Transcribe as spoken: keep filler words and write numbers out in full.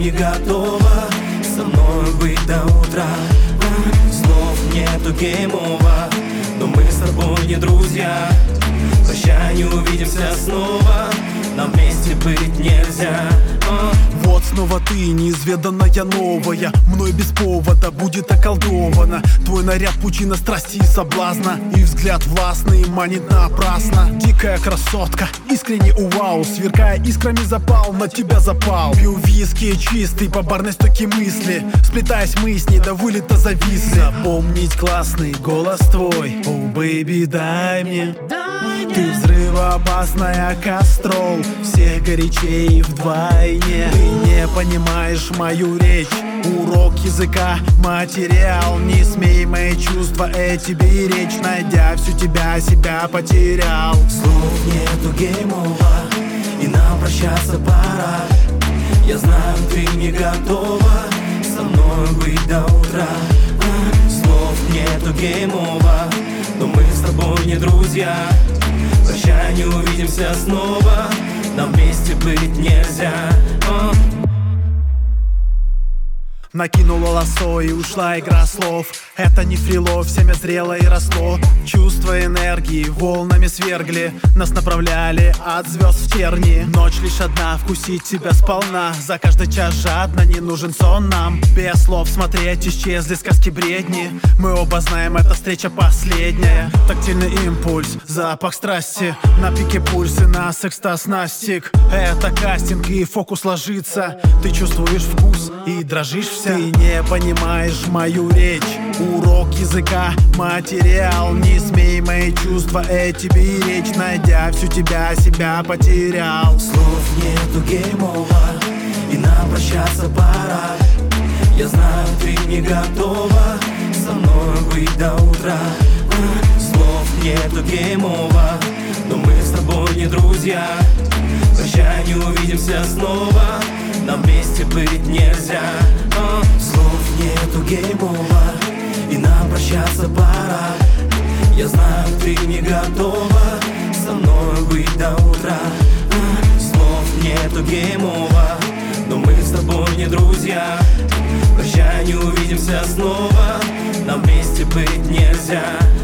не готова со мной быть до утра. Слов нету, гейм-овер, но мы с тобой не друзья. Прощай, не увидимся снова, нам вместе быть нельзя. Вот снова ты, неизведанная новая, мной без повода будет околдована. Твой наряд пучина страсти и соблазна, и взгляд властный манит напрасно. Дикая красотка, искренне вау, сверкая искрами запал, на тебя запал. Пью виски чистый, по барной стойке мысли, сплетаясь мысли, до вылета зависли. Запомнить классный голос твой, о, бэйби, дай мне. Ты взрывоопасная, кастрол, всех горячей вдвойне. Ты не понимаешь мою речь, урок языка, материал. Не смей мои чувства эти беречь, найдя всю тебя, себя потерял. Слов нету, гейм-овер, и нам прощаться пора. Я знаю, ты не готова со мной быть до утра. Слов нету, гейм-овер, но мы с тобой не друзья. Прощай, не увидимся снова, нам вместе быть нельзя. Накинула лассо и ушла игра слов. Это не фрилов, семя зрело и росло. Чувства энергии волнами свергли, нас направляли от звезд в тернии. Ночь лишь одна, вкусить тебя сполна. За каждый час жадно, не нужен сон нам. Без слов смотреть, исчезли сказки бредни. Мы оба знаем, эта встреча последняя. Тактильный импульс, запах страсти, на пике пульсы, нас экстаз настиг. Это кастинг и фокус ложится. Ты чувствуешь вкус и дрожишь вся. Ты не понимаешь мою речь, урок языка, материал. Не смей мои чувства эти беречь, найдя всю тебя, себя потерял. Слов нету, гейм-овер, и нам прощаться пора. Я знаю, ты не готова со мной быть до утра. Слов нету, гейм-овер, но мы с тобой не друзья. Прощай, не увидимся снова, нам вместе быть нельзя. Слов нету, гейм-овер, и нам прощаться пора. Я знаю, ты не готова со мной быть до утра. Слов нету, гейм-овер, но мы с тобой не друзья. Прощай, не увидимся снова, нам вместе быть нельзя.